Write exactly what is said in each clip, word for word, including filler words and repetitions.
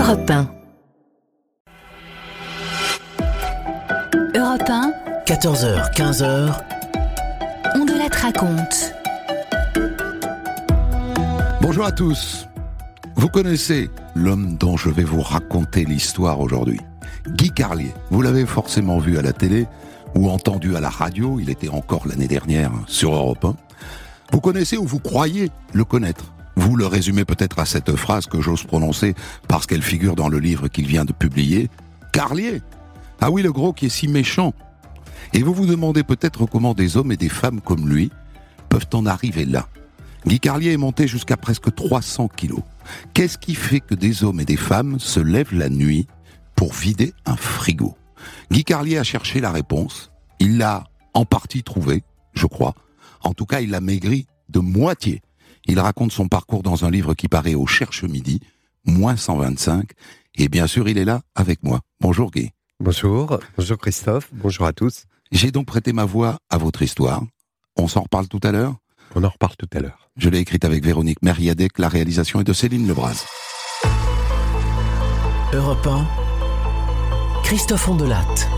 Europe un. Europe un. quatorze heures, quinze heures. On de la te raconte. Bonjour à tous. Vous connaissez l'homme dont je vais vous raconter l'histoire aujourd'hui. Guy Carlier. Vous l'avez forcément vu à la télé ou entendu à la radio. Il était encore l'année dernière sur Europe un. Vous connaissez ou vous croyez le connaître. Vous le résumez peut-être à cette phrase que j'ose prononcer parce qu'elle figure dans le livre qu'il vient de publier. Carlier. Ah oui, le gros qui est si méchant. Et vous vous demandez peut-être comment des hommes et des femmes comme lui peuvent en arriver là. Guy Carlier est monté jusqu'à presque trois cents kilos. Qu'est-ce qui fait que des hommes et des femmes se lèvent la nuit pour vider un frigo ? Guy Carlier a cherché la réponse. Il l'a en partie trouvée, je crois. En tout cas, il l'a maigri de moitié. Il raconte son parcours dans un livre qui paraît au Cherche Midi, moins cent vingt-cinq. Et bien sûr, il est là avec moi. Bonjour Guy. Bonjour, bonjour Christophe, bonjour à tous. J'ai donc prêté ma voix à votre histoire. On s'en reparle tout à l'heure ? On en reparle tout à l'heure. Je l'ai écrite avec Véronique Mériadec, la réalisation est de Céline Lebras. Europe un, Christophe Ondelatte.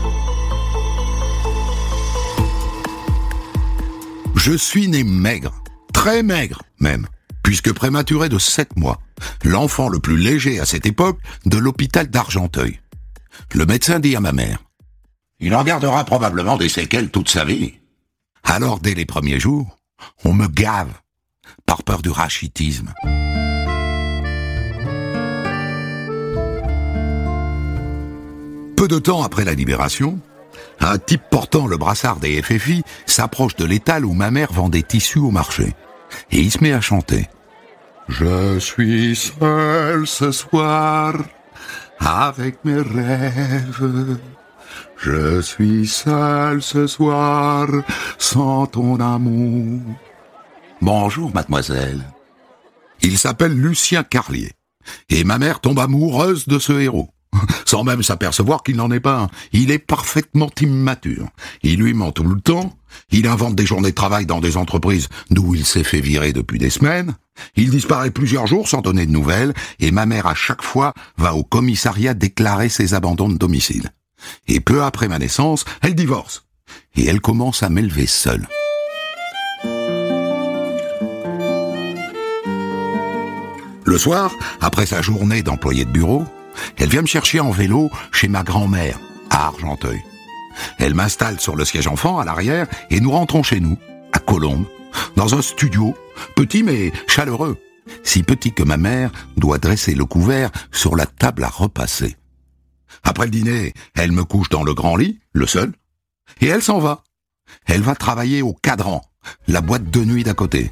Je suis né maigre, très maigre même, puisque prématuré de sept mois, l'enfant le plus léger à cette époque de l'hôpital d'Argenteuil. Le médecin dit à ma mère, « Il en gardera probablement des séquelles toute sa vie. » Alors, dès les premiers jours, on me gave, par peur du rachitisme. Peu de temps après la libération, un type portant le brassard des F F I s'approche de l'étal où ma mère vend des tissus au marché. Et il se met à chanter. « Je suis seul ce soir, avec mes rêves. Je suis seul ce soir, sans ton amour. » Bonjour, mademoiselle. Il s'appelle Lucien Carlier. Et ma mère tombe amoureuse de ce héros. Sans même s'apercevoir qu'il n'en est pas un. Il est parfaitement immature. Il lui ment tout le temps. Il invente des journées de travail dans des entreprises d'où il s'est fait virer depuis des semaines. Il disparaît plusieurs jours sans donner de nouvelles. Et ma mère, à chaque fois, va au commissariat déclarer ses abandons de domicile. Et peu après ma naissance, elle divorce. Et elle commence à m'élever seule. Le soir, après sa journée d'employé de bureau, elle vient me chercher en vélo chez ma grand-mère, à Argenteuil. Elle m'installe sur le siège enfant, à l'arrière, et nous rentrons chez nous, à Colombes, dans un studio, petit mais chaleureux, si petit que ma mère doit dresser le couvert sur la table à repasser. Après le dîner, elle me couche dans le grand lit, le seul, et elle s'en va. Elle va travailler au Cadran, la boîte de nuit d'à côté.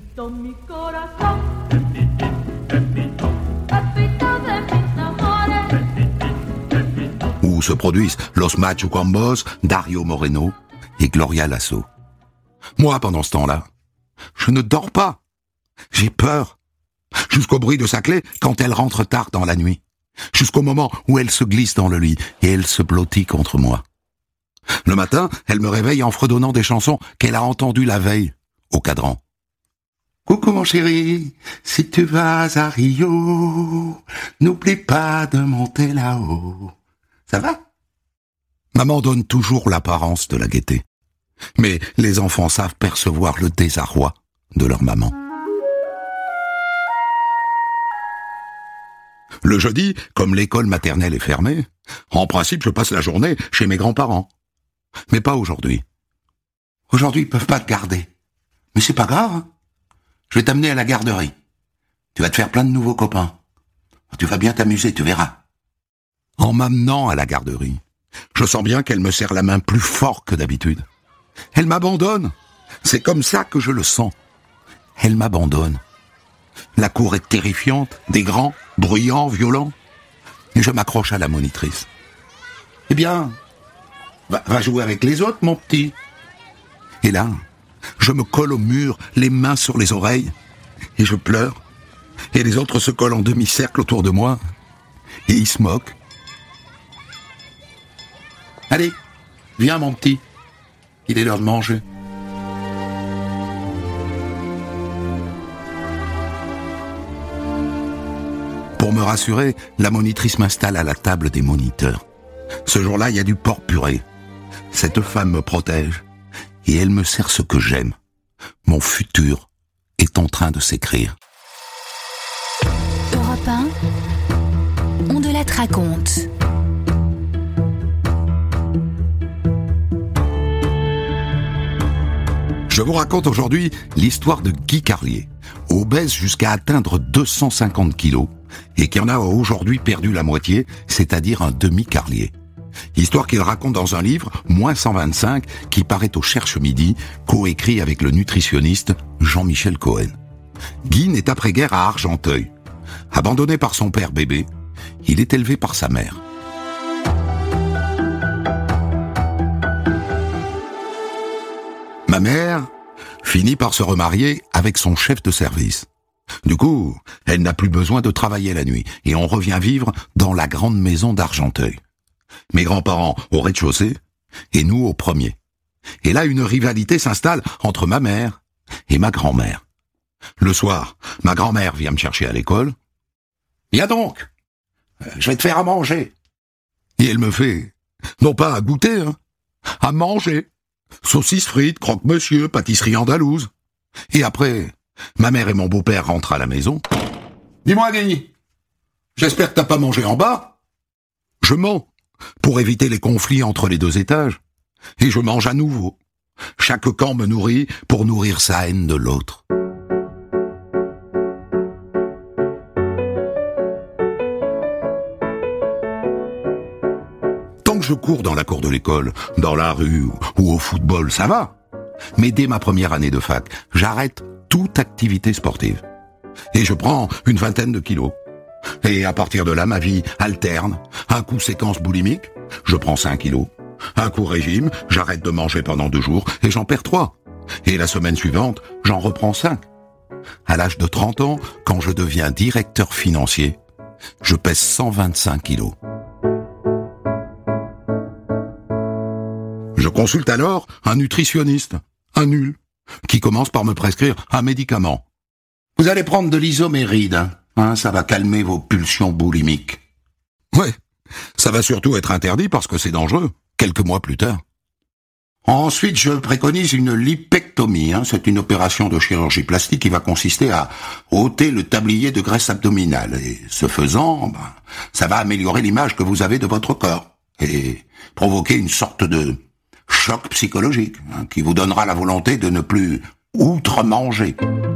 Où se produisent Los Machucambos, Dario Moreno et Gloria Lasso. Moi, pendant ce temps-là, je ne dors pas. J'ai peur. Jusqu'au bruit de sa clé quand elle rentre tard dans la nuit. Jusqu'au moment où elle se glisse dans le lit et elle se blottit contre moi. Le matin, elle me réveille en fredonnant des chansons qu'elle a entendues la veille au Cadran. Coucou mon chéri, si tu vas à Rio, n'oublie pas de monter là-haut. Ça va ? Maman donne toujours l'apparence de la gaieté. Mais les enfants savent percevoir le désarroi de leur maman. Le jeudi, comme l'école maternelle est fermée, en principe je passe la journée chez mes grands-parents. Mais pas aujourd'hui. Aujourd'hui ils peuvent pas te garder. Mais c'est pas grave. Hein. Je vais t'amener à la garderie. Tu vas te faire plein de nouveaux copains. Tu vas bien t'amuser, tu verras. En m'amenant à la garderie, je sens bien qu'elle me serre la main plus fort que d'habitude. Elle m'abandonne. C'est comme ça que je le sens. Elle m'abandonne. La cour est terrifiante, des grands, bruyants, violents. Et je m'accroche à la monitrice. Eh bien, va, va jouer avec les autres, mon petit. Et là, je me colle au mur, les mains sur les oreilles, et je pleure. Et les autres se collent en demi-cercle autour de moi, et ils se moquent. Allez, viens mon petit, il est l'heure de manger. Pour Pour me rassurer, la monitrice m'installe à la table des moniteurs. Ce jour-là, il y a du porc purée. Cette femme me protège et elle me sert ce que j'aime. Mon futur est en train de s'écrire. Europe un, on de la raconte. Je vous raconte aujourd'hui l'histoire de Guy Carlier, obèse jusqu'à atteindre deux cent cinquante kilos, et qui en a aujourd'hui perdu la moitié, c'est-à-dire un demi-Carlier. Histoire qu'il raconte dans un livre, moins cent vingt-cinq, qui paraît au Cherche Midi, coécrit avec le nutritionniste Jean-Michel Cohen. Guy naît après-guerre à Argenteuil. Abandonné par son père bébé, il est élevé par sa mère. Ma mère finit par se remarier avec son chef de service. Du coup, elle n'a plus besoin de travailler la nuit et on revient vivre dans la grande maison d'Argenteuil. Mes grands-parents au rez-de-chaussée et nous au premier. Et là, une rivalité s'installe entre ma mère et ma grand-mère. Le soir, ma grand-mère vient me chercher à l'école. « Viens donc, je vais te faire à manger. » Et elle me fait, non pas à goûter, hein, à manger. Saucisses frites, croque-monsieur, pâtisserie andalouse. Et après, ma mère et mon beau-père rentrent à la maison. « Dis-moi, Guy, j'espère que t'as pas mangé en bas ?» Je mens, pour éviter les conflits entre les deux étages. Et je mange à nouveau. Chaque camp me nourrit pour nourrir sa haine de l'autre. Tant que je cours dans la cour de l'école, dans la rue ou au football, ça va. Mais dès ma première année de fac, j'arrête toute activité sportive. Et je prends une vingtaine de kilos. Et à partir de là, ma vie alterne. Un coup séquence boulimique, je prends cinq kilos. Un coup régime, j'arrête de manger pendant deux jours et j'en perds trois. Et la semaine suivante, j'en reprends cinq. À l'âge de trente ans, quand je deviens directeur financier, je pèse cent vingt-cinq kilos. Je consulte alors un nutritionniste, un nul, qui commence par me prescrire un médicament. Vous allez prendre de l'isoméride, hein, hein, ça va calmer vos pulsions boulimiques. Ouais, ça va surtout être interdit parce que c'est dangereux, quelques mois plus tard. Ensuite, je préconise une lipectomie, hein, c'est une opération de chirurgie plastique qui va consister à ôter le tablier de graisse abdominale. Et ce faisant, ben, ça va améliorer l'image que vous avez de votre corps et provoquer une sorte de choc psychologique, hein, qui vous donnera la volonté de ne plus outre-manger.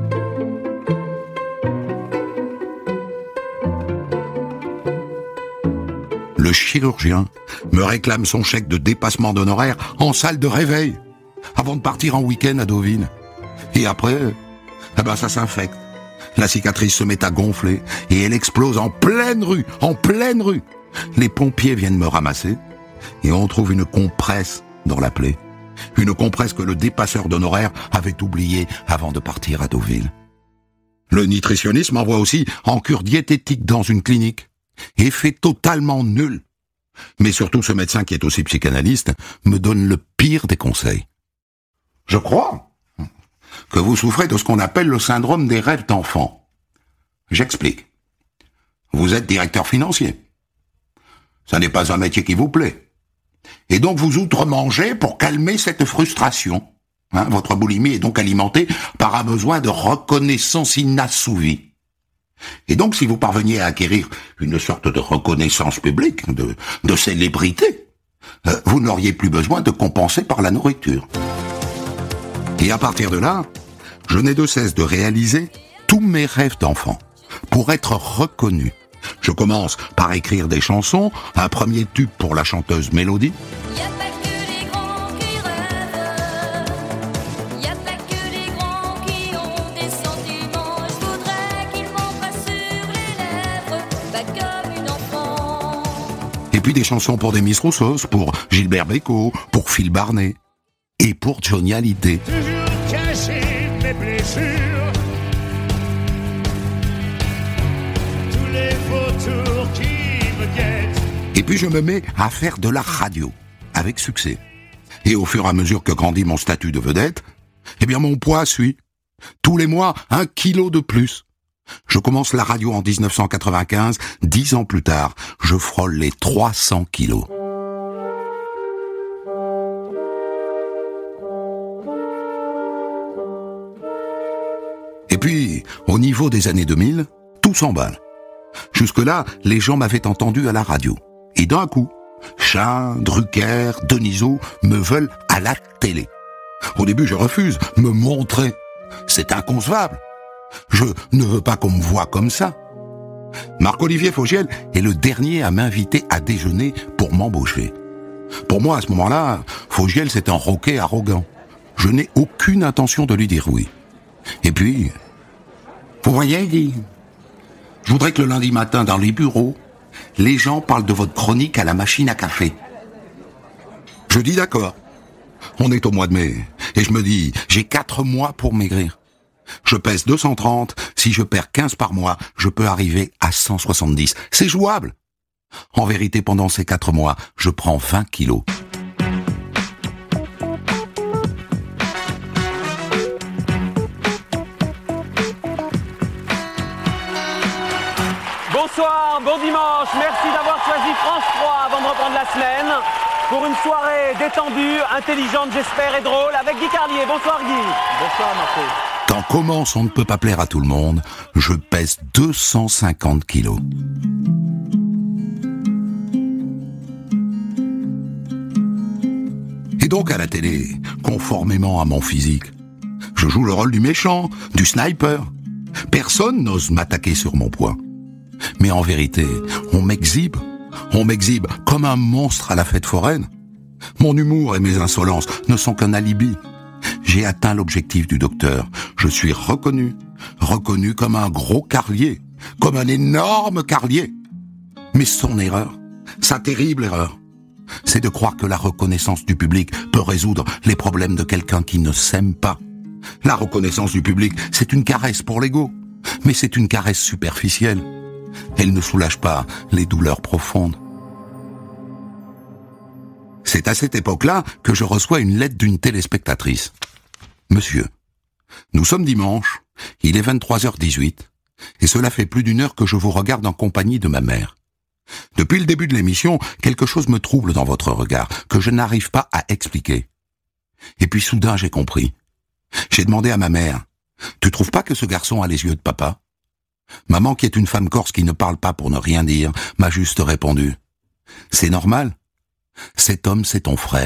Le chirurgien me réclame son chèque de dépassement d'honoraires en salle de réveil, avant de partir en week-end à Deauville. Et après, eh ben ça s'infecte. La cicatrice se met à gonfler et elle explose en pleine rue, en pleine rue. Les pompiers viennent me ramasser et on trouve une compresse dans la plaie. Une compresse que le dépasseur d'honoraires avait oubliée avant de partir à Deauville. Le nutritionniste m'envoie aussi en cure diététique dans une clinique. Effet totalement nul. Mais surtout ce médecin qui est aussi psychanalyste me donne le pire des conseils. Je crois que vous souffrez de ce qu'on appelle le syndrome des rêves d'enfant. J'explique. Vous êtes directeur financier. Ça n'est pas un métier qui vous plaît. Et donc vous outre-mangez pour calmer cette frustration. Hein, votre boulimie est donc alimentée par un besoin de reconnaissance inassouvi. Et donc si vous parveniez à acquérir une sorte de reconnaissance publique, de, de célébrité, euh, vous n'auriez plus besoin de compenser par la nourriture. Et à partir de là, je n'ai de cesse de réaliser tous mes rêves d'enfant pour être reconnu. Je commence par écrire des chansons, un premier tube pour la chanteuse Mélodie. Y a pas que les grands qui rêvent, y a pas que les grands qui ont des sentiments. Je voudrais qu'ils m'embrassent sur les lèvres, pas comme une enfant. Et puis des chansons pour des Miss Roussos, pour Gilbert Bécaud, pour Phil Barnet et pour Johnny Hallyday. Toujours caché mes blessures. Et puis je me mets à faire de la radio, avec succès. Et au fur et à mesure que grandit mon statut de vedette, eh bien mon poids suit. Tous les mois, un kilo de plus. Je commence la radio en dix-neuf cent quatre-vingt-quinze, dix ans plus tard, je frôle les trois cents kilos. Et puis, au niveau des années deux mille, tout s'emballe. Jusque-là, les gens m'avaient entendu à la radio. Et d'un coup, Chin, Drucker, Denisot me veulent à la télé. Au début, je refuse, me montrer. C'est inconcevable. Je ne veux pas qu'on me voie comme ça. Marc-Olivier Fogiel est le dernier à m'inviter à déjeuner pour m'embaucher. Pour moi, à ce moment-là, Fogiel, c'est un roquet arrogant. Je n'ai aucune intention de lui dire oui. Et puis, vous voyez, il dit, je voudrais que le lundi matin, dans les bureaux, les gens parlent de votre chronique à la machine à café. Je dis d'accord. On est au mois de mai, et je me dis, j'ai quatre mois pour maigrir. Je pèse deux cent trente, si je perds quinze par mois, je peux arriver à cent soixante-dix. C'est jouable. En vérité, pendant ces quatre mois, je prends vingt kilos. Bonsoir, bon dimanche, merci d'avoir choisi France trois avant de reprendre la semaine pour une soirée détendue, intelligente j'espère et drôle avec Guy Carlier. Bonsoir Guy. Bonsoir Marco. Quand commence On ne peut pas plaire à tout le monde, je pèse deux cent cinquante kilos. Et donc à la télé, conformément à mon physique, je joue le rôle du méchant, du sniper. Personne n'ose m'attaquer sur mon poids. Mais en vérité, on m'exhibe. On m'exhibe comme un monstre à la fête foraine. Mon humour et mes insolences ne sont qu'un alibi. J'ai atteint l'objectif du docteur. Je suis reconnu, reconnu comme un gros carlier, comme un énorme carlier. Mais son erreur, sa terrible erreur, c'est de croire que la reconnaissance du public peut résoudre les problèmes de quelqu'un qui ne s'aime pas. La reconnaissance du public, c'est une caresse pour l'ego, mais c'est une caresse superficielle. Elle ne soulage pas les douleurs profondes. C'est à cette époque-là que je reçois une lettre d'une téléspectatrice. Monsieur, nous sommes dimanche, il est vingt-trois heures dix-huit, et cela fait plus d'une heure que je vous regarde en compagnie de ma mère. Depuis le début de l'émission, quelque chose me trouble dans votre regard, que je n'arrive pas à expliquer. Et puis soudain j'ai compris. J'ai demandé à ma mère, « Tu trouves pas que ce garçon a les yeux de papa ?» Maman, qui est une femme corse qui ne parle pas pour ne rien dire, m'a juste répondu, « C'est normal. Cet homme, c'est ton frère. »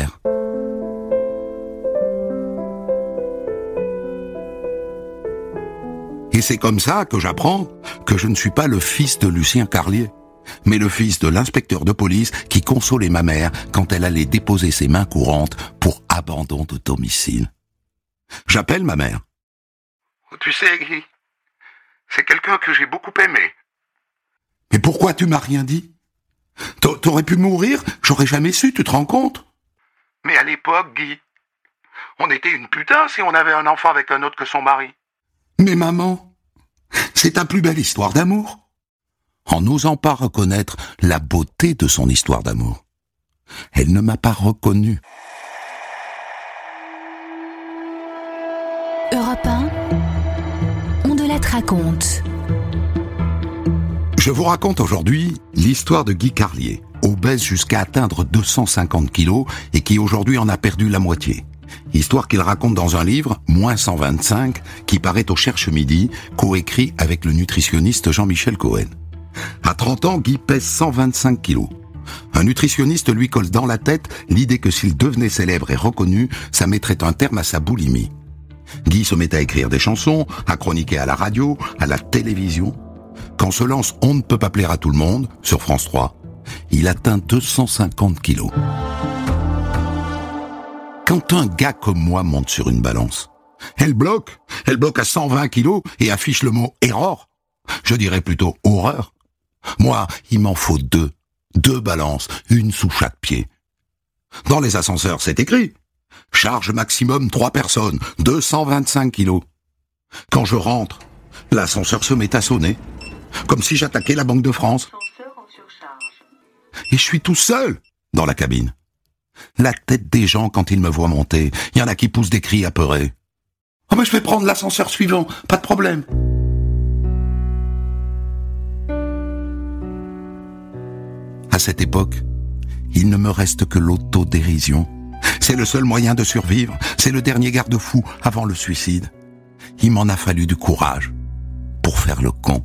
Et c'est comme ça que j'apprends que je ne suis pas le fils de Lucien Carlier, mais le fils de l'inspecteur de police qui consolait ma mère quand elle allait déposer ses mains courantes pour abandon de domicile. J'appelle ma mère. « Tu sais, Guy, c'est quelqu'un que j'ai beaucoup aimé. »« Mais pourquoi tu m'as rien dit ? T'aurais pu mourir, j'aurais jamais su, tu te rends compte ? » ?»« Mais à l'époque, Guy, on était une putain si on avait un enfant avec un autre que son mari. »« Mais maman, c'est ta plus belle histoire d'amour. » En n'osant pas reconnaître la beauté de son histoire d'amour, elle ne m'a pas reconnu. Europe un, on de la raconte. Je vous raconte aujourd'hui l'histoire de Guy Carlier, obèse jusqu'à atteindre deux cent cinquante kilos et qui aujourd'hui en a perdu la moitié. Histoire qu'il raconte dans un livre, Moins cent vingt-cinq, qui paraît au Cherche Midi, coécrit avec le nutritionniste Jean-Michel Cohen. À trente ans, Guy pèse cent vingt-cinq kilos. Un nutritionniste lui colle dans la tête l'idée que s'il devenait célèbre et reconnu, ça mettrait un terme à sa boulimie. Guy se met à écrire des chansons, à chroniquer à la radio, à la télévision. Quand se lance On ne peut pas plaire à tout le monde, sur France trois, il atteint deux cent cinquante kilos. Quand un gars comme moi monte sur une balance, elle bloque, elle bloque à cent vingt kilos et affiche le mot « erreur ». Je dirais plutôt « horreur ». Moi, il m'en faut deux, deux balances, une sous chaque pied. Dans les ascenseurs, c'est écrit. Charge maximum trois personnes, deux cent vingt-cinq kilos. Quand je rentre, l'ascenseur se met à sonner, comme si j'attaquais la Banque de France. Et je suis tout seul dans la cabine. La tête des gens quand ils me voient monter, il y en a qui poussent des cris apeurés. « Oh ben je vais prendre l'ascenseur suivant, pas de problème !» À cette époque, il ne me reste que l'autodérision. C'est le seul moyen de survivre, c'est le dernier garde-fou avant le suicide. Il m'en a fallu du courage pour faire le con.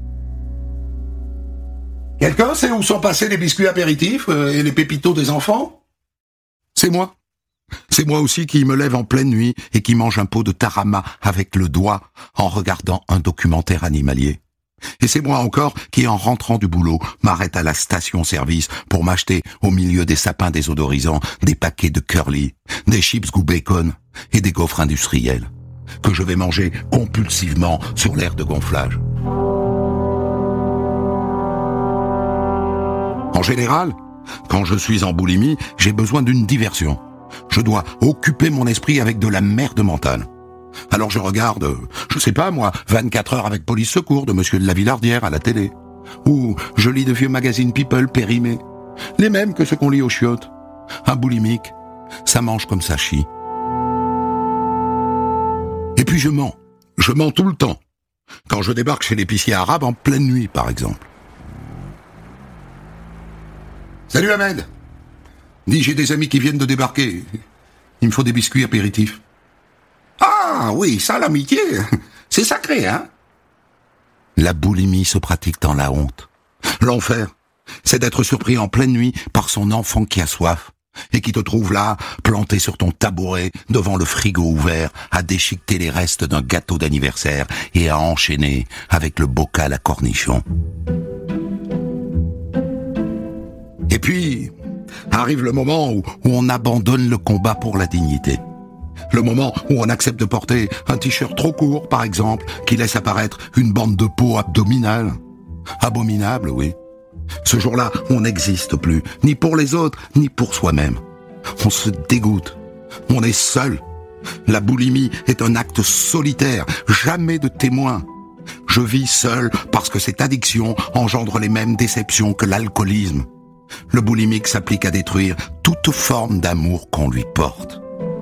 Quelqu'un sait où sont passés les biscuits apéritifs et les pépitos des enfants ? C'est moi. C'est moi aussi qui me lève en pleine nuit et qui mange un pot de tarama avec le doigt en regardant un documentaire animalier. Et c'est moi encore qui, en rentrant du boulot, m'arrête à la station-service pour m'acheter, au milieu des sapins désodorisants, des paquets de curly, des chips goût bacon et des gaufres industriels, que je vais manger compulsivement sur l'air de gonflage. En général, quand je suis en boulimie, j'ai besoin d'une diversion. Je dois occuper mon esprit avec de la merde mentale. Alors je regarde, je sais pas moi, vingt-quatre heures avec Police Secours de Monsieur de la Villardière à la télé. Ou je lis de vieux magazines People périmés. Les mêmes que ceux qu'on lit aux chiottes. Un boulimique, ça mange comme ça chie. Et puis je mens. Je mens tout le temps. Quand je débarque chez l'épicier arabe en pleine nuit, par exemple. Salut Ahmed. Dis, j'ai des amis qui viennent de débarquer. Il me faut des biscuits apéritifs. Ah oui, ça l'amitié, c'est sacré, hein ? La boulimie se pratique dans la honte. L'enfer, c'est d'être surpris en pleine nuit par son enfant qui a soif et qui te trouve là, planté sur ton tabouret, devant le frigo ouvert, à déchiqueter les restes d'un gâteau d'anniversaire et à enchaîner avec le bocal à cornichons. Et puis, arrive le moment où, où on abandonne le combat pour la dignité. Le moment où on accepte de porter un t-shirt trop court, par exemple, qui laisse apparaître une bande de peau abdominale. Abominable, oui. Ce jour-là, on n'existe plus, ni pour les autres, ni pour soi-même. On se dégoûte. On est seul. La boulimie est un acte solitaire, jamais de témoin. Je vis seul parce que cette addiction engendre les mêmes déceptions que l'alcoolisme. Le boulimique s'applique à détruire toute forme d'amour qu'on lui porte.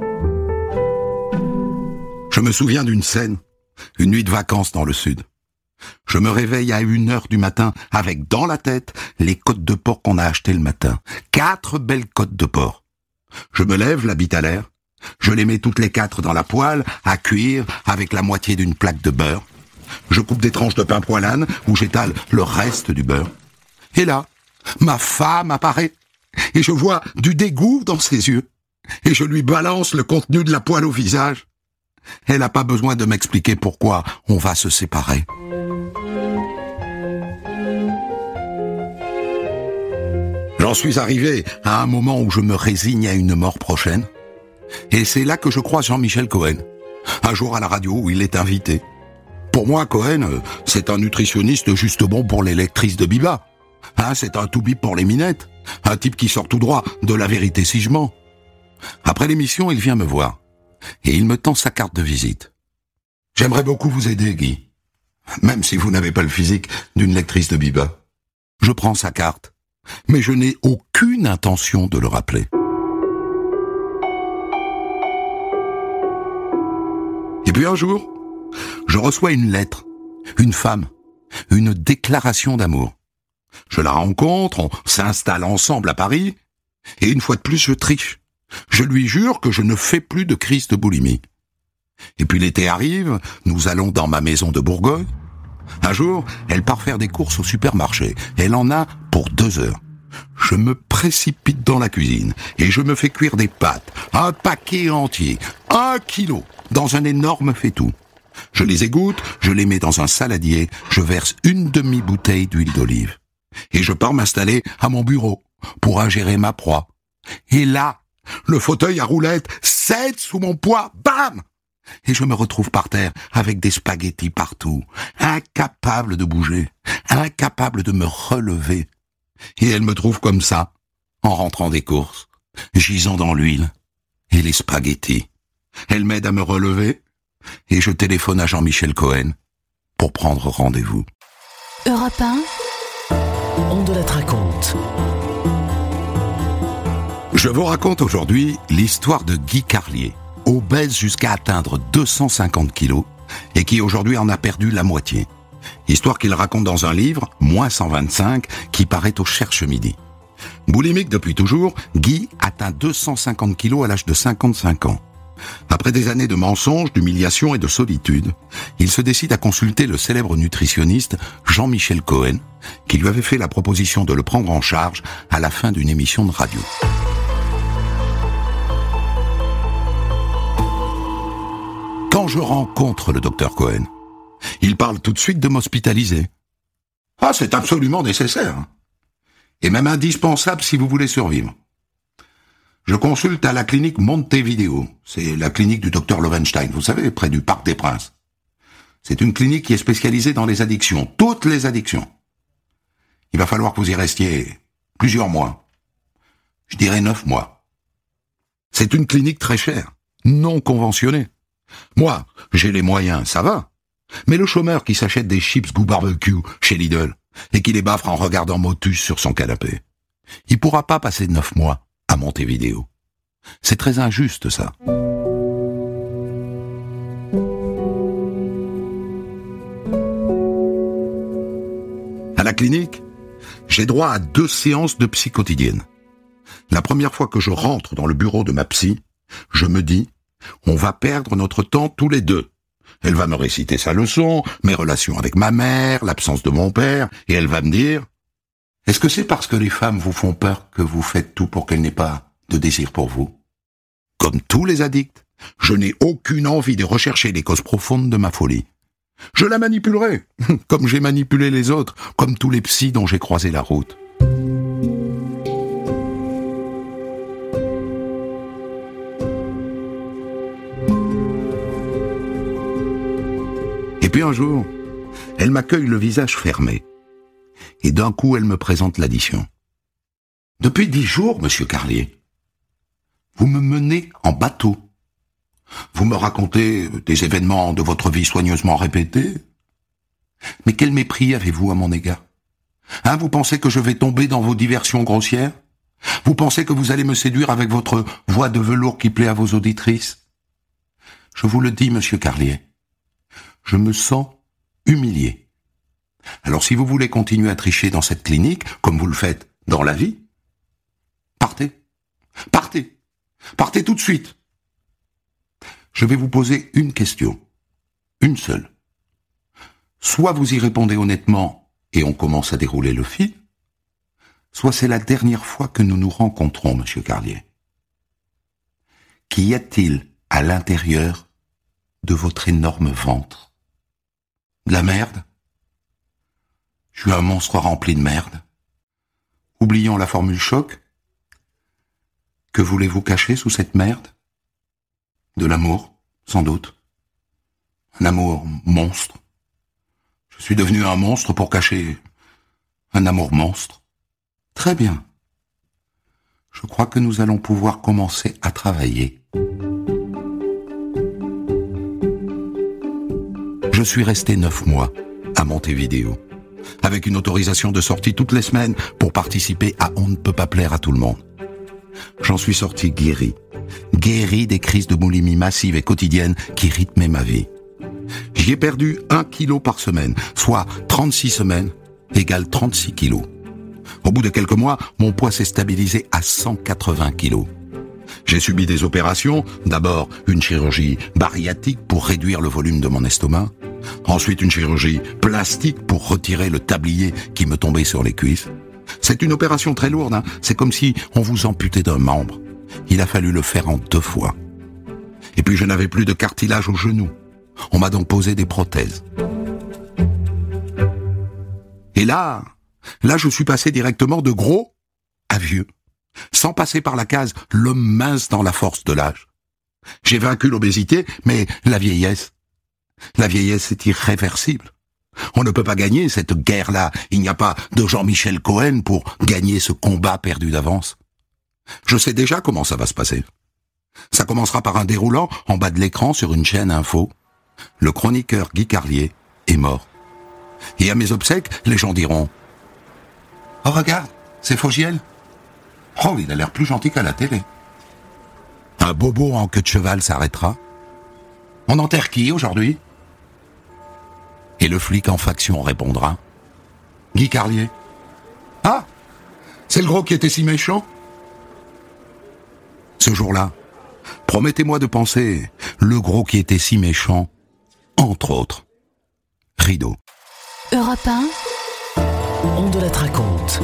Je me souviens d'une scène, une nuit de vacances dans le sud. Je me réveille à une heure du matin avec dans la tête les côtes de porc qu'on a achetées le matin. Quatre belles côtes de porc. Je me lève, la bite à l'air. Je les mets toutes les quatre dans la poêle, à cuire avec la moitié d'une plaque de beurre. Je coupe des tranches de pain poilane où j'étale le reste du beurre. Et là, ma femme apparaît et je vois du dégoût dans ses yeux. Et je lui balance le contenu de la poêle au visage. Elle n'a pas besoin de m'expliquer pourquoi on va se séparer. J'en suis arrivé à un moment où je me résigne à une mort prochaine. Et c'est là que je croise Jean-Michel Cohen. Un jour à la radio où il est invité. Pour moi, Cohen, c'est un nutritionniste juste bon pour les lectrices de Biba. Hein, c'est un toubib pour les minettes. Un type qui sort tout droit de La Vérité si je mens. Après l'émission, il vient me voir. Et il me tend sa carte de visite. J'aimerais beaucoup vous aider, Guy. Même si vous n'avez pas le physique d'une lectrice de Biba. Je prends sa carte, mais je n'ai aucune intention de le rappeler. Et puis un jour, je reçois une lettre, une femme, une déclaration d'amour. Je la rencontre, on s'installe ensemble à Paris, et une fois de plus, je triche. Je lui jure que je ne fais plus de crise de boulimie. Et puis l'été arrive, nous allons dans ma maison de Bourgogne. Un jour, elle part faire des courses au supermarché. Elle en a pour deux heures. Je me précipite dans la cuisine et je me fais cuire des pâtes, un paquet entier, un kilo, dans un énorme faitout. Je les égoutte, je les mets dans un saladier, je verse une demi-bouteille d'huile d'olive. Et je pars m'installer à mon bureau pour ingérer ma proie. Et là, le fauteuil à roulettes cède sous mon poids, bam! Et je me retrouve par terre avec des spaghettis partout, incapable de bouger, incapable de me relever. Et elle me trouve comme ça, en rentrant des courses, gisant dans l'huile et les spaghettis. Elle m'aide à me relever et je téléphone à Jean-Michel Cohen pour prendre rendez-vous. Europe un, On de la raconte. Je vous raconte aujourd'hui l'histoire de Guy Carlier, obèse jusqu'à atteindre deux cent cinquante kilos et qui aujourd'hui en a perdu la moitié. Histoire qu'il raconte dans un livre, Moins cent vingt-cinq, qui paraît au Cherche Midi. Boulimique depuis toujours, Guy atteint deux cent cinquante kilos à l'âge de cinquante-cinq ans. Après des années de mensonges, d'humiliation et de solitude, il se décide à consulter le célèbre nutritionniste Jean-Michel Cohen, qui lui avait fait la proposition de le prendre en charge à la fin d'une émission de radio. Quand je rencontre le docteur Cohen, il parle tout de suite de m'hospitaliser. Ah, c'est absolument nécessaire. Et même indispensable si vous voulez survivre. Je consulte à la clinique Montevideo. C'est la clinique du docteur Lowenstein, vous savez, près du Parc des Princes. C'est une clinique qui est spécialisée dans les addictions, toutes les addictions. Il va falloir que vous y restiez plusieurs mois. Je dirais neuf mois. C'est une clinique très chère, non conventionnée. Moi, j'ai les moyens, ça va. Mais le chômeur qui s'achète des chips goût barbecue chez Lidl et qui les baffre en regardant Motus sur son canapé, il pourra pas passer neuf mois à Montevideo. C'est très injuste, ça. À la clinique, j'ai droit à deux séances de psy quotidiennes. La première fois que je rentre dans le bureau de ma psy, je me dis, on va perdre notre temps tous les deux. Elle va me réciter sa leçon, mes relations avec ma mère, l'absence de mon père, et elle va me dire « Est-ce que c'est parce que les femmes vous font peur que vous faites tout pour qu'elles n'aient pas de désir pour vous ?» Comme tous les addicts, je n'ai aucune envie de rechercher les causes profondes de ma folie. Je la manipulerai, comme j'ai manipulé les autres, comme tous les psys dont j'ai croisé la route. Et puis un jour, elle m'accueille le visage fermé. Et d'un coup, elle me présente l'addition. Depuis dix jours, monsieur Carlier, vous me menez en bateau. Vous me racontez des événements de votre vie soigneusement répétés. Mais quel mépris avez-vous à mon égard? Hein, vous pensez que je vais tomber dans vos diversions grossières? Vous pensez que vous allez me séduire avec votre voix de velours qui plaît à vos auditrices? Je vous le dis, monsieur Carlier, je me sens humilié. Alors si vous voulez continuer à tricher dans cette clinique, comme vous le faites dans la vie, partez. Partez. Partez tout de suite. Je vais vous poser une question. Une seule. Soit vous y répondez honnêtement et on commence à dérouler le fil, soit c'est la dernière fois que nous nous rencontrons, monsieur Carlier. Qu'y a-t-il à l'intérieur de votre énorme ventre? De la merde? Je suis un monstre rempli de merde. Oublions la formule choc. Que voulez-vous cacher sous cette merde? De l'amour, sans doute. Un amour monstre. Je suis devenu un monstre pour cacher un amour monstre. Très bien. Je crois que nous allons pouvoir commencer à travailler. Je suis resté neuf mois à Montevideo, avec une autorisation de sortie toutes les semaines pour participer à On ne peut pas plaire à tout le monde. J'en suis sorti guéri, guéri des crises de boulimie massive et quotidienne qui rythmaient ma vie. J'y ai perdu un kilo par semaine, soit trente-six semaines, égale trente-six kilos. Au bout de quelques mois, mon poids s'est stabilisé à cent quatre-vingts kilos. J'ai subi des opérations, d'abord une chirurgie bariatrique pour réduire le volume de mon estomac, ensuite une chirurgie plastique pour retirer le tablier qui me tombait sur les cuisses. C'est une opération très lourde, hein. C'est comme si on vous amputait d'un membre. Il a fallu le faire en deux fois. Et puis je n'avais plus de cartilage au genou. On m'a donc posé des prothèses. Et là, là je suis passé directement de gros à vieux, sans passer par la case l'homme mince dans la force de l'âge. J'ai vaincu l'obésité, mais la vieillesse, la vieillesse est irréversible. On ne peut pas gagner cette guerre-là. Il n'y a pas de Jean-Michel Cohen pour gagner ce combat perdu d'avance. Je sais déjà comment ça va se passer. Ça commencera par un déroulant en bas de l'écran sur une chaîne info. Le chroniqueur Guy Carlier est mort. Et à mes obsèques, les gens diront « Oh regarde, c'est Fogiel. Oh, il a l'air plus gentil qu'à la télé. » Un bobo en queue de cheval s'arrêtera. « On enterre qui aujourd'hui ?» Et le flic en faction répondra « Guy Carlier. »« Ah, C'est le gros qui était si méchant ? Ce jour-là, promettez-moi de penser le gros qui était si méchant, entre autres. Rideau. Europe un, On de la raconte.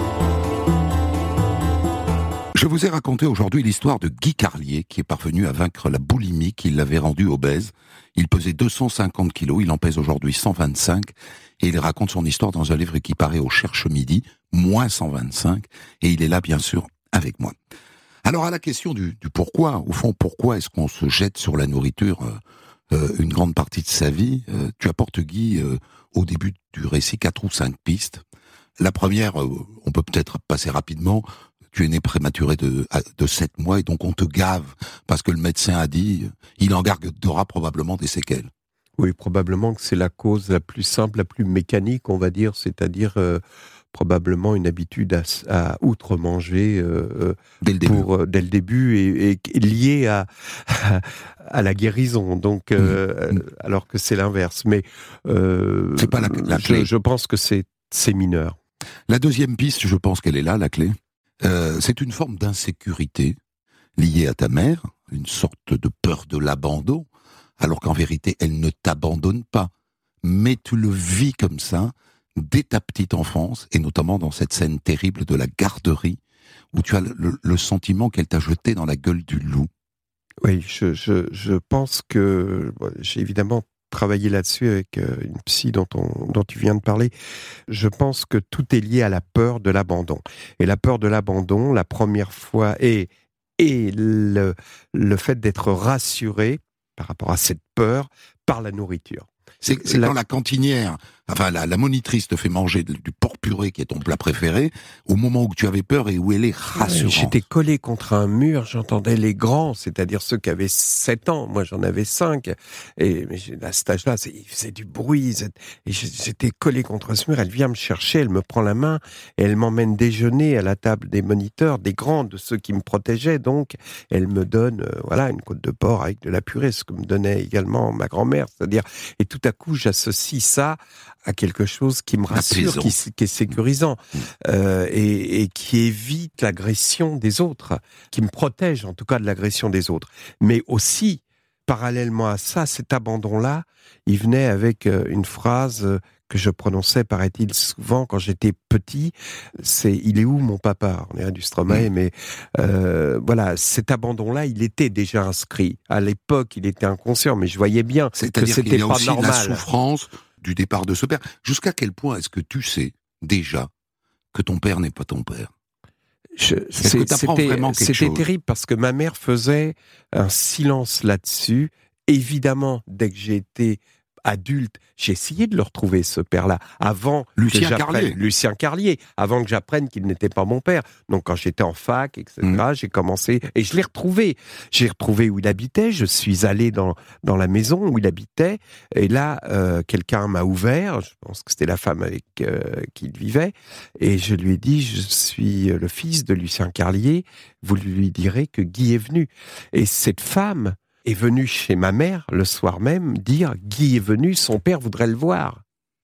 Je vous ai raconté aujourd'hui l'histoire de Guy Carlier qui est parvenu à vaincre la boulimie qui l'avait rendu obèse. Il pesait deux cent cinquante kilos, il en pèse aujourd'hui cent vingt-cinq et il raconte son histoire dans un livre qui paraît au Cherche Midi, moins cent vingt-cinq, et il est là bien sûr avec moi. Alors à la question du, du pourquoi, au fond pourquoi est-ce qu'on se jette sur la nourriture euh, euh, une grande partie de sa vie, euh, tu apportes Guy euh, au début du récit quatre ou cinq pistes. La première, euh, on peut peut-être passer rapidement. Tu es né prématuré de, de sept mois et donc on te gave parce que le médecin a dit il en gardera probablement des séquelles. Oui, probablement que c'est la cause la plus simple, la plus mécanique, on va dire, c'est-à-dire euh, probablement une habitude à, à outre-manger euh, dès le début, pour, euh, dès le début et, et liée à, à, à la guérison, donc, euh, mmh. alors que c'est l'inverse. Mais euh, c'est pas la, la clé. Je, je pense que c'est, c'est mineur. La deuxième piste, je pense qu'elle est là, la clé. Euh, c'est une forme d'insécurité liée à ta mère, une sorte de peur de l'abandon, alors qu'en vérité, elle ne t'abandonne pas. Mais tu le vis comme ça, dès ta petite enfance, et notamment dans cette scène terrible de la garderie, où tu as le, le, le sentiment qu'elle t'a jeté dans la gueule du loup. Oui, je, je, je pense que j'ai évidemment travailler là-dessus avec une psy dont, on, dont tu viens de parler. Je pense que tout est lié à la peur de l'abandon. Et la peur de l'abandon, la première fois, et, et le, le fait d'être rassuré par rapport à cette peur par la nourriture. C'est, c'est la... quand la cantinière, enfin la, la monitrice te fait manger du porc purée qui est ton plat préféré, au moment où tu avais peur et où elle est rassurante. J'étais collé contre un mur, j'entendais les grands, c'est-à-dire ceux qui avaient sept ans, moi j'en avais cinq, et à cet âge-là, c'est, il faisait du bruit, et j'étais collé contre ce mur, elle vient me chercher, elle me prend la main, et elle m'emmène déjeuner à la table des moniteurs, des grands, de ceux qui me protégeaient, donc elle me donne euh, voilà une côte de porc avec de la purée, ce que me donnait également ma grand-mère, c'est-à-dire, et tout à coup j'associe ça à quelque chose qui me rassure, qui, qui est sécurisant, mmh. euh, et, et qui évite l'agression des autres, qui me protège en tout cas de l'agression des autres. Mais aussi, parallèlement à ça, cet abandon-là, il venait avec une phrase que je prononçais, paraît-il, souvent quand j'étais petit, c'est « il est où mon papa ?» On est à du Stromae, mmh. mais euh, voilà, cet abandon-là, il était déjà inscrit. À l'époque, il était inconscient, mais je voyais bien C'est-à-dire que c'était qu'il y a pas aussi normal. La souffrance du départ de ce père. Jusqu'à quel point est-ce que tu sais déjà que ton père n'est pas ton père ? Je, est-ce que t'apprends vraiment quelque c'était chose ? terrible parce que ma mère faisait un silence là-dessus. Évidemment, dès que j'ai été adulte, j'ai essayé de le retrouver, ce père-là, avant Lucien que j'apprenne, Carlier. Lucien Carlier, avant que j'apprenne qu'il n'était pas mon père. Donc quand j'étais en fac, et cetera, mmh. j'ai commencé, et je l'ai retrouvé. J'ai retrouvé où il habitait, je suis allé dans, dans la maison où il habitait, et là, euh, quelqu'un m'a ouvert, je pense que c'était la femme avec euh, qui il vivait, et je lui ai dit, je suis le fils de Lucien Carlier, vous lui direz que Guy est venu. Et cette femme est venu chez ma mère le soir même dire « Guy est venu, son père voudrait le voir ».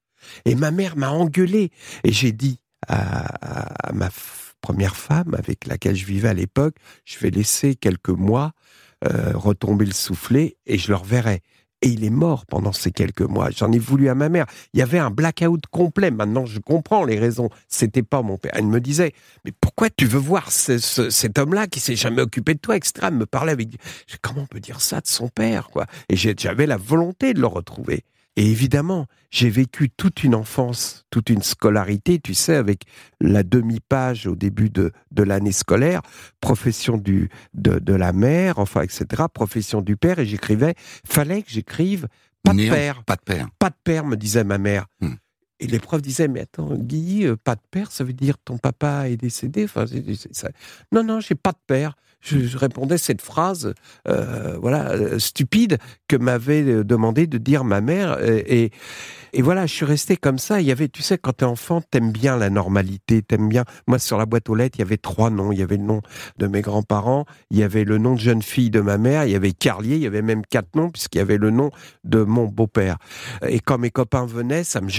Et ma mère m'a engueulé. Et j'ai dit à, à ma f- première femme avec laquelle je vivais à l'époque, je vais laisser quelques mois euh, retomber le soufflet et je le reverrai. Et il est mort pendant ces quelques mois. J'en ai voulu à ma mère. Il y avait un blackout complet. Maintenant, je comprends les raisons. C'était pas mon père. Elle me disait, mais pourquoi tu veux voir ce, ce, cet homme-là qui s'est jamais occupé de toi, et cetera. Elle me parlait avec, comment on peut dire ça de son père, quoi. Et j'avais la volonté de le retrouver. Et évidemment, j'ai vécu toute une enfance, toute une scolarité, tu sais, avec la demi-page au début de, de l'année scolaire, profession du, de, de la mère, enfin, et cetera, profession du père, et j'écrivais, fallait que j'écrive pas de Néant, père. Pas de père. Pas de père, me disait ma mère. Hum. Et les profs disaient, mais attends, Guy, euh, pas de père, ça veut dire ton papa est décédé, enfin, c'est, c'est, ça. Non, non, j'ai pas de père. Je, je répondais cette phrase, euh, voilà, euh, stupide, que m'avait demandé de dire ma mère. Et, et, et voilà, je suis resté comme ça. Il y avait, tu sais, quand t'es enfant, t'aimes bien la normalité, t'aimes bien. Moi, sur la boîte aux lettres, il y avait trois noms. Il y avait le nom de mes grands-parents, il y avait le nom de jeune fille de ma mère, il y avait Carlier, il y avait même quatre noms, puisqu'il y avait le nom de mon beau-père. Et quand mes copains venaient, ça me gênait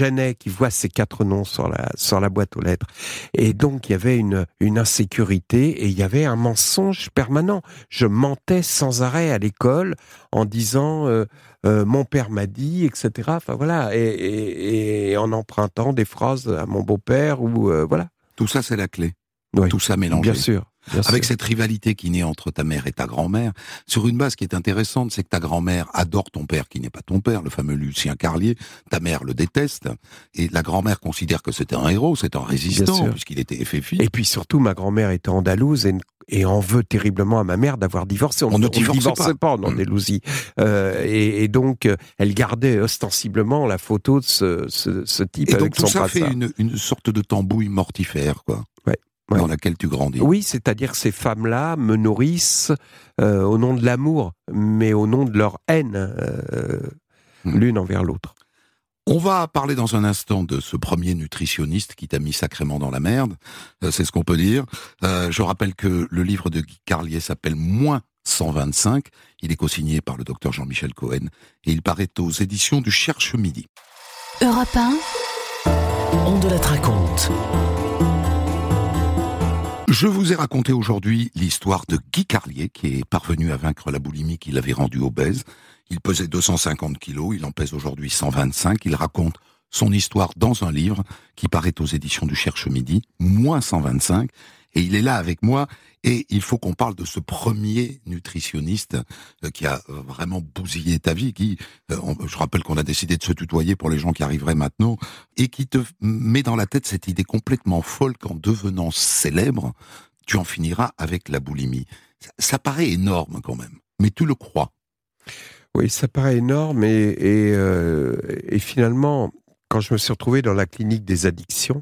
il voit ces quatre noms sur la, sur la boîte aux lettres. Et donc, il y avait une, une insécurité et il y avait un mensonge permanent. Je mentais sans arrêt à l'école en disant euh, euh, mon père m'a dit, et cetera. Enfin voilà, et, et, et en empruntant des phrases à mon beau-père ou euh, voilà. Tout ça, c'est la clé. Oui, Tout ça mélangé. Bien sûr. Bien Avec sûr. cette rivalité qui naît entre ta mère et ta grand-mère, sur une base qui est intéressante, c'est que ta grand-mère adore ton père qui n'est pas ton père, le fameux Lucien Carlier, ta mère le déteste, et la grand-mère considère que c'était un héros, c'est un résistant, puisqu'il était F F I. Et puis surtout, ma grand-mère était andalouse et, et en veut terriblement à ma mère d'avoir divorcé. On ne divorce divorçait pas. pas en Mmh. Andalousie. Euh, et, et donc, euh, elle gardait ostensiblement la photo de ce, ce, ce type Et donc avec tout son ça brassard. fait une, une sorte de tambouille mortifère, quoi. Ouais. Ouais. Dans laquelle tu grandis. Oui, c'est-à-dire que ces femmes-là me nourrissent euh, au nom de l'amour, mais au nom de leur haine, euh, Mmh. l'une envers l'autre. On va parler dans un instant de ce premier nutritionniste qui t'a mis sacrément dans la merde, euh, c'est ce qu'on peut dire. Euh, je rappelle que le livre de Guy Carlier s'appelle Moins cent vingt-cinq, il est co-signé par le docteur Jean-Michel Cohen, et il paraît aux éditions du Cherche Midi. Europe un, On de la raconte. Je vous ai raconté aujourd'hui l'histoire de Guy Carlier, qui est parvenu à vaincre la boulimie qui l'avait rendu obèse. Il pesait deux cent cinquante kilos, il en pèse aujourd'hui cent vingt-cinq. Il raconte son histoire dans un livre qui paraît aux éditions du Cherche Midi, Moins cent vingt-cinq. Et il est là avec moi, et il faut qu'on parle de ce premier nutritionniste euh, qui a euh, vraiment bousillé ta vie, qui, euh, on, je rappelle qu'on a décidé de se tutoyer pour les gens qui arriveraient maintenant, et qui te met dans la tête cette idée complètement folle qu'en devenant célèbre, tu en finiras avec la boulimie. Ça, ça paraît énorme quand même, mais tu le crois. Oui, ça paraît énorme, et, et, euh, et finalement, quand je me suis retrouvé dans la clinique des addictions,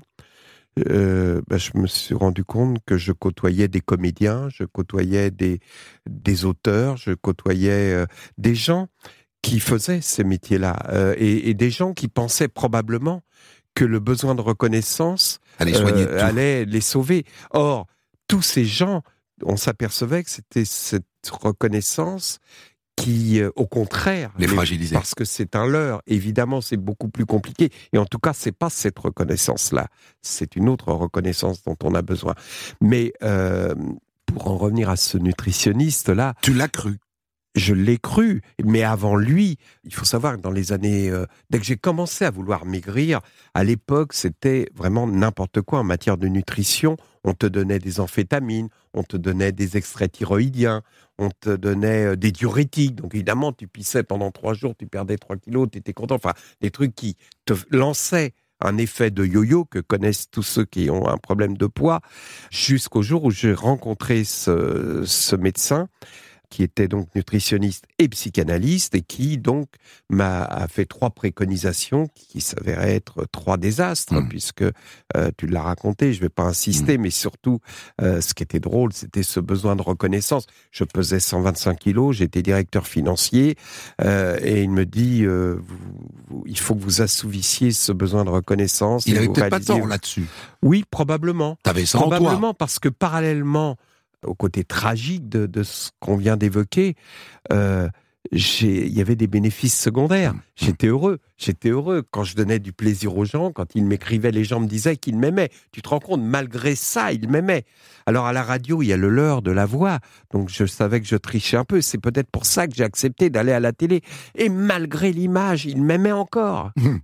Euh, ben, je me suis rendu compte que je côtoyais des comédiens, je côtoyais des, des auteurs, je côtoyais euh, des gens qui faisaient ces métiers-là, euh, et, et des gens qui pensaient probablement que le besoin de reconnaissance Allez, soigner euh, tout. allait les sauver. Or, tous ces gens, on s'apercevait que c'était cette reconnaissance qui, euh, au contraire, Les fragiliser. parce que c'est un leurre. Évidemment, c'est beaucoup plus compliqué. Et en tout cas, c'est pas cette reconnaissance-là. C'est une autre reconnaissance dont on a besoin. Mais euh, pour en revenir à ce nutritionniste-là, Tu l'as cru. je l'ai cru, mais avant lui, il faut savoir que dans les années... Euh, dès que j'ai commencé à vouloir maigrir, à l'époque, c'était vraiment n'importe quoi en matière de nutrition. On te donnait des amphétamines, on te donnait des extraits thyroïdiens, on te donnait euh, des diurétiques. Donc évidemment, tu pissais pendant trois jours, tu perdais trois kilos, tu étais content. Enfin, des trucs qui te lançaient un effet de yo-yo que connaissent tous ceux qui ont un problème de poids, jusqu'au jour où j'ai rencontré ce, ce médecin qui était donc nutritionniste et psychanalyste, et qui donc m'a a fait trois préconisations qui s'avéraient être trois désastres, Mmh. puisque euh, tu l'as raconté, je ne vais pas insister, mmh. mais surtout, euh, ce qui était drôle, c'était ce besoin de reconnaissance. Je pesais cent vingt-cinq kilos, j'étais directeur financier, euh, et il me dit, euh, vous, vous, il faut que vous assouvissiez ce besoin de reconnaissance. Il et avait vous peut-être pas réalisiez... tort là-dessus. Oui, probablement. T'avais ça en toi. Probablement, parce que parallèlement au côté tragique de, de ce qu'on vient d'évoquer, euh, il y avait des bénéfices secondaires. Mmh. J'étais heureux. J'étais heureux quand je donnais du plaisir aux gens, quand ils m'écrivaient, les gens me disaient qu'ils m'aimaient. Tu te rends compte, malgré ça, ils m'aimaient. Alors à la radio, il y a le leurre de la voix, donc je savais que je trichais un peu. C'est peut-être pour ça que j'ai accepté d'aller à la télé. Et malgré l'image, ils m'aimaient encore. Mmh.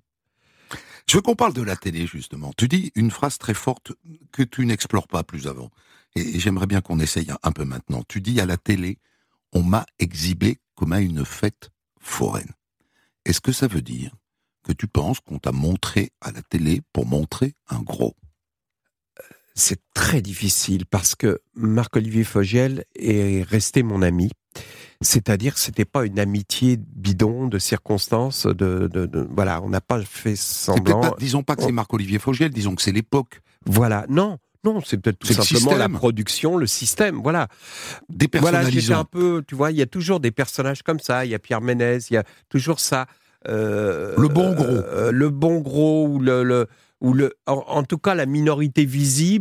Je veux qu'on parle de la télé, justement. Tu dis une phrase très forte que tu n'explores pas plus avant. Et j'aimerais bien qu'on essaye un peu maintenant. Tu dis à la télé, on m'a exhibé comme à une fête foraine. Est-ce que ça veut dire que tu penses qu'on t'a montré à la télé pour montrer un gros ? C'est très difficile parce que Marc-Olivier Fogiel est resté mon ami. C'est-à-dire que c'était pas une amitié bidon de circonstances, de, de, de voilà, on n'a pas fait semblant. Pas, disons pas que c'est Marc-Olivier Fogiel, disons que c'est l'époque. Voilà, non. Non, c'est peut-être tout c'est simplement la production, le système, voilà. Voilà, j'étais un peu, tu vois, il y a toujours des personnages comme ça, il y a Pierre Ménez, il y a toujours ça. Euh, le bon gros. Euh, le bon gros, ou le... le, ou le en, en tout cas, la minorité visible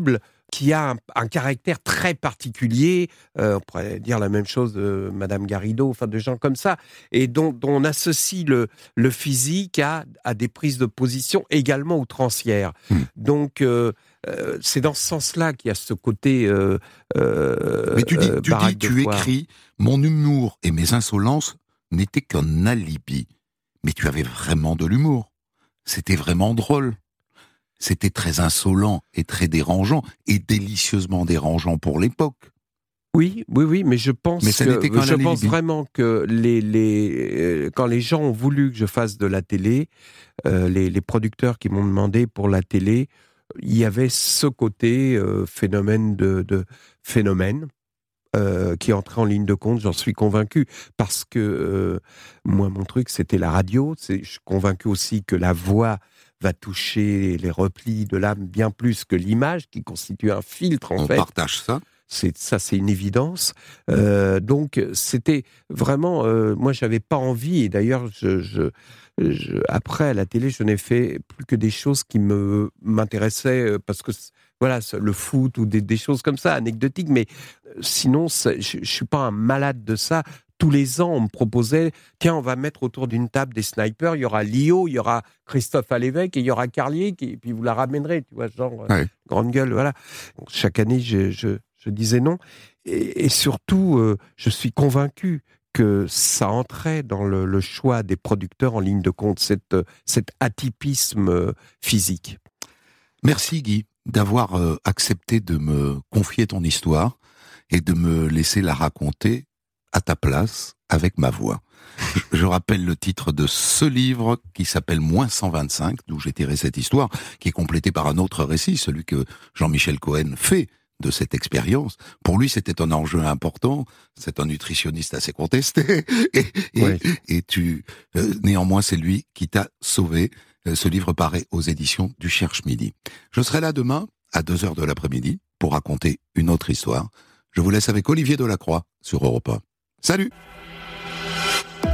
qui a un, un caractère très particulier. Euh, on pourrait dire la même chose de Madame Garrido, enfin de gens comme ça, et dont, dont on associe le, le physique à, à des prises de position également outrancières. Mmh. Donc euh, euh, c'est dans ce sens-là qu'il y a ce côté. Euh, euh, Mais tu dis, euh, tu, dis, tu écris, mon humour et mes insolences n'étaient qu'un alibi. Mais tu avais vraiment de l'humour. C'était vraiment drôle. C'était très insolent et très dérangeant, et délicieusement dérangeant pour l'époque. Oui, oui, oui, mais je pense mais ça que n'était qu'un je alibi. pense vraiment que les, les euh, quand les gens ont voulu que je fasse de la télé, euh, les, les producteurs qui m'ont demandé pour la télé, il y avait ce côté euh, phénomène de, de phénomène. Euh, qui entrait en ligne de compte, j'en suis convaincu, parce que euh, moi, mon truc, c'était la radio. C'est, je suis convaincu aussi que la voix va toucher les replis de l'âme bien plus que l'image, qui constitue un filtre, en On fait. On partage ça. C'est, ça, c'est une évidence. Euh, donc, c'était vraiment... Euh, moi, j'avais pas envie, et d'ailleurs, je, je, je, après, à la télé, je n'ai fait plus que des choses qui me, m'intéressaient, parce que... Voilà, le foot ou des, des choses comme ça, anecdotiques, mais sinon, je ne suis pas un malade de ça. Tous les ans, on me proposait, tiens, on va mettre autour d'une table des snipers, il y aura Lio, il y aura Christophe Alévêque et il y aura Carlier, qui, et puis vous la ramènerez, tu vois, genre, ouais. Grande gueule, voilà. Donc, chaque année, je, je, je disais non. Et, et surtout, euh, je suis convaincu que ça entrait dans le, le choix des producteurs en ligne de compte, cette, cet atypisme physique. Merci Guy d'avoir euh, accepté de me confier ton histoire et de me laisser la raconter à ta place, avec ma voix. Je, je rappelle le titre de ce livre qui s'appelle Moins cent vingt-cinq, d'où j'ai tiré cette histoire, qui est complété par un autre récit, celui que Jean-Michel Cohen fait de cette expérience. Pour lui, c'était un enjeu important, c'est un nutritionniste assez contesté, et, et, oui. et tu, euh, néanmoins, c'est lui qui t'a sauvé. Ce livre paraît aux éditions du Cherche-Midi. Je serai là demain, à deux heures de l'après-midi, pour raconter une autre histoire. Je vous laisse avec Olivier Delacroix sur Europe un. Salut!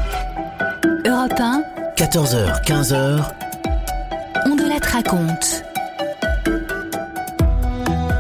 Europe un, quatorze heures, quinze heures. On de la raconte.